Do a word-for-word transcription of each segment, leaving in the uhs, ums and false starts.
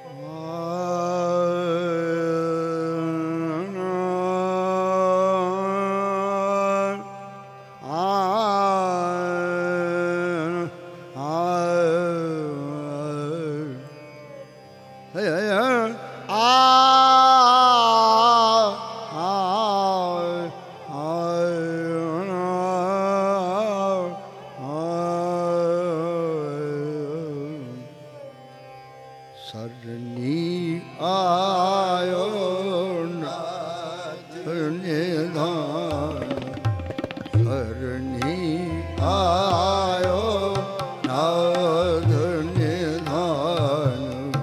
ਸਰਨੀ ਆਇਓ ਨਾਥ ਨਿਧਾਨ, ਸਰਨੀ ਆਇਓ ਨਾਥ ਨਿਧਾਨ।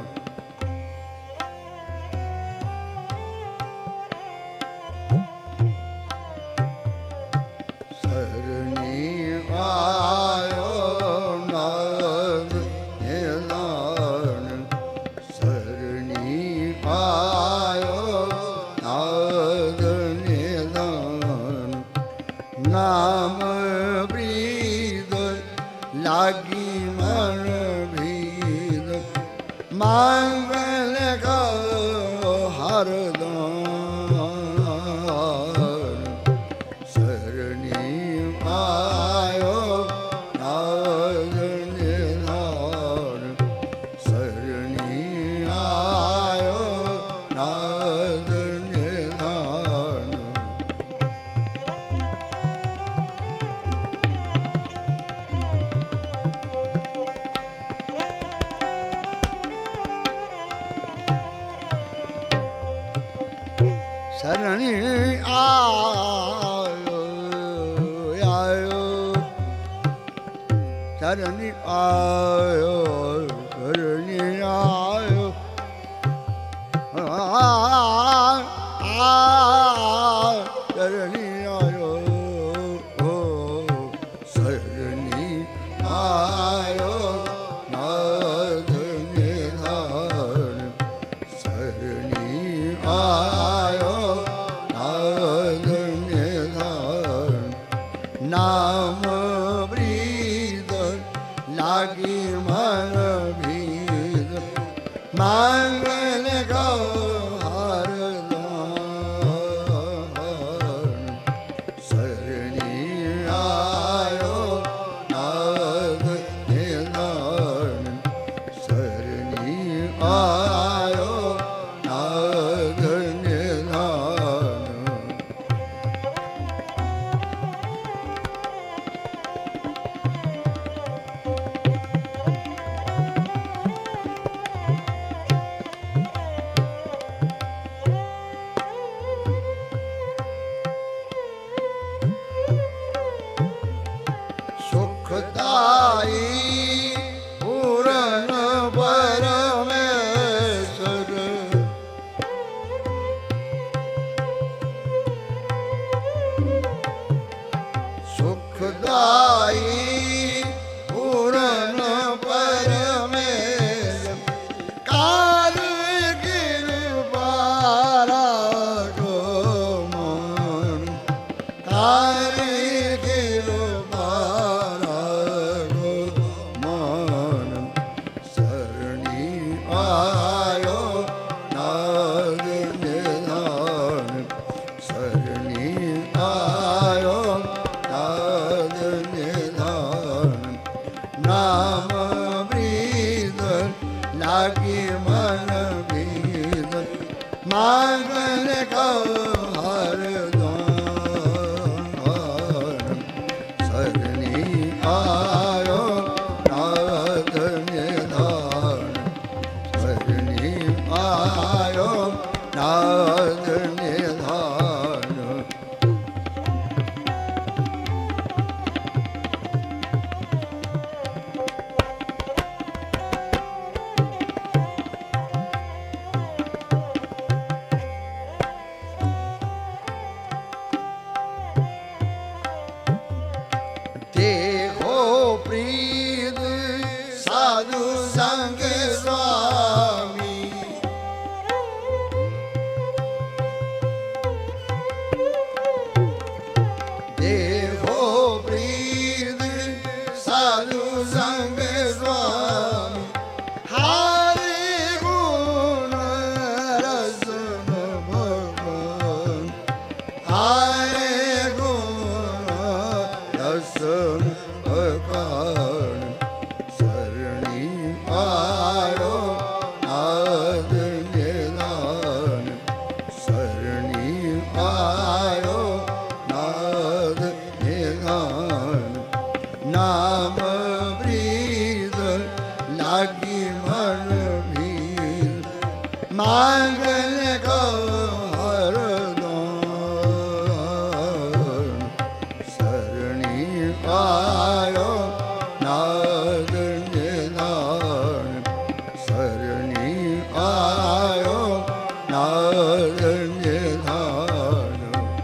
ਸਰਨੀ ਆਇਓ ਨਾਥ ਨਿਧਾਨ, ਸਰਨੀ ਆਇਓ ਨਾਥ ਨਿਧਾਨ। ਨਾਮ ਪ੍ਰੀਤ ਲਾਗੀ ਮਨ ਭੀਦ, ਮੰਗਲ ਕਉ ਹਰ ਦਾਨ। ਸਰਨੀ ਆਇਓ ਨਾਥ ਨਿਧਾਨ, ਸਰਨੀ ਆਇਓ ਨਾਥ ਨਿਧਾਨ। ਸਰਣੀ ਆਇਓ ਆਇਓ, ਸਰਣੀ ਆਇਓ, ਸਰਣੀ ਆਇਓ ਆ ਆ, ਸਰਣੀ ਆਇਓ, ਸਰਣੀ ਆਇਓ ਨਾਥ ਨਿਧਾਨ, ਸਰਣੀ ਆਇਓ ਨਾਥ ਨਿਧਾਨ। ਨਾਮ ਪ੍ਰੀਤ ਲਾਗੀ ਮਨ ਭੀਦ, ਮੰਗਲ ਕਉ ਹਰ ਦਾਨ। ਸਰਣੀ ਆਇਓ ਨਾਥ ਨਿਧਾਨ, ਸਰਣੀ ਆਇਓ ਨਾਥ ਨਿਧਾਨ। ਸੁਖਦਾਈ ਪੂਰਨ ਪਰਮੇਸ਼ਰ, ਸੁਖਦਾਈ ਪੂਰਨ ਪਰਮੇਸ਼ਰ, ਕਾਰ ਕਿਰਪਾ ਰਾਖੋ ਮਨ, ਕਾਰ ਕਿਰਪਾ ਰਾਖੋ ਮਨ। ਸਰਣੀ ਆਇਓ ਨਾਥ ਨਿਧਾਨ, ਸਰਣੀ ਆਇਓ ਨਾਥ ਨਿਧਾਨ। ਨਾਮ ਪ੍ਰੀਤ ਲਾਗੀ ਮਨ ਭੀਦ, ਮੰਗਲ ਕਉ ਹਰ ਦਾਨ। ਸਰਣੀ ਆਇਓ ਨਾਥ ਨਿਧਾਨ, ਸਰਣੀ ਆਇਓ ਨਾਥ ਨਿਧਾਨ। ਦੇਖੋ ਪ੍ਰੀਤ ਸਾਧੂ ਸੰਗ ਸੁਆਮੀ, ਦੇਖੋ ਪ੍ਰੀਤ ਸਾਧੂ ਸੰਗ ਸੁਆਮੀ। ਹਰਿ ਗੁਣ लागी मन भीर मांगन को हरदम सरणी आयो नाद निधान सरणी आयो नाद निधान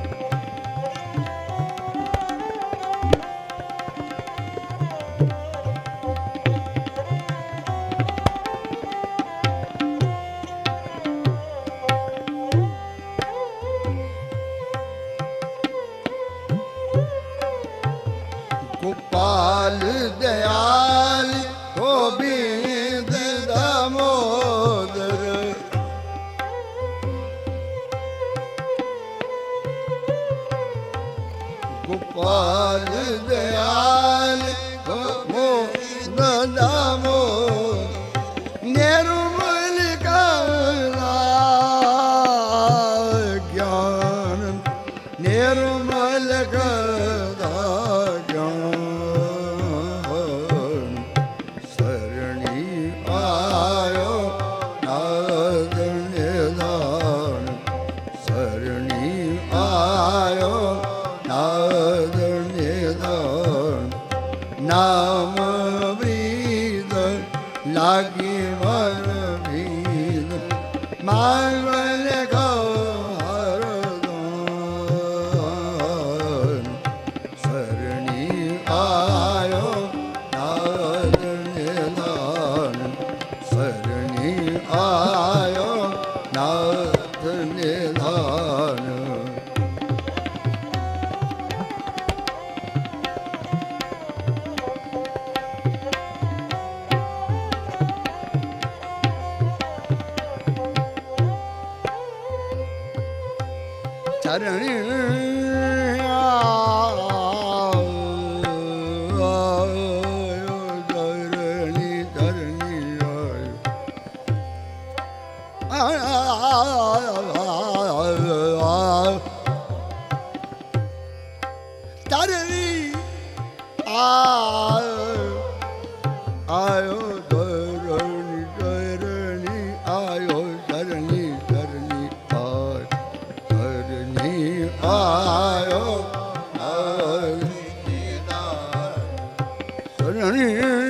गोपाल दयाल गोविंद दामोदर गोपाल दयाल गोविंद दामोदर निर्मल कला ज्ञान निर्मल कला सरणी आयो नाद निधान सरणी आयो नाद निधान नाम ब्रीद लागी मन भीद मांगल को हरदम सरणी आयो नाद निधान सरणी आयो नाद निधान चरणी आयो चरणी चरणी आयो चरणी आयो चरणी चरणी आयो चरणी चरणी आयो सरणी आयो सरणी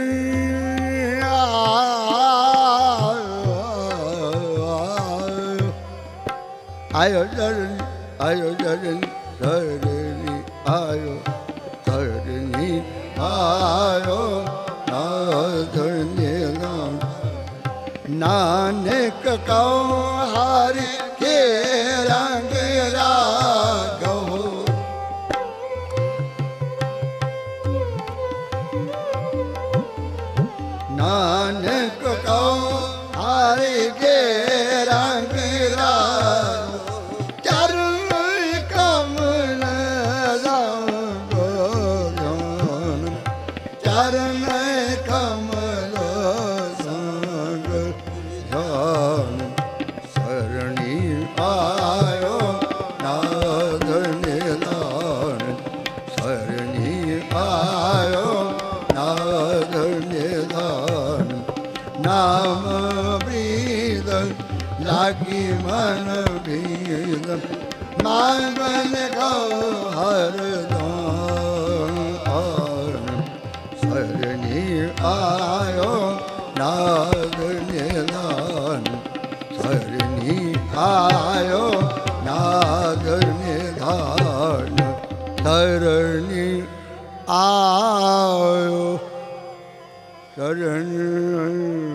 आयो सरणी आयो सरणी सरणी आयो सरणी आयो सरणी नानक कौ हरि के रंग रागो नानक कौ हरि के रंग रागो चरण कमल संग चरण कमल संग ध्यान सरणी आयो नाद निधान सरणी आयो नाद निधान नाम ब्रीद लागी मन भीद मांगन को हरदम सरणी आयो नाद निधान सरणी आयो नाद निधान सरणी आयो सरणी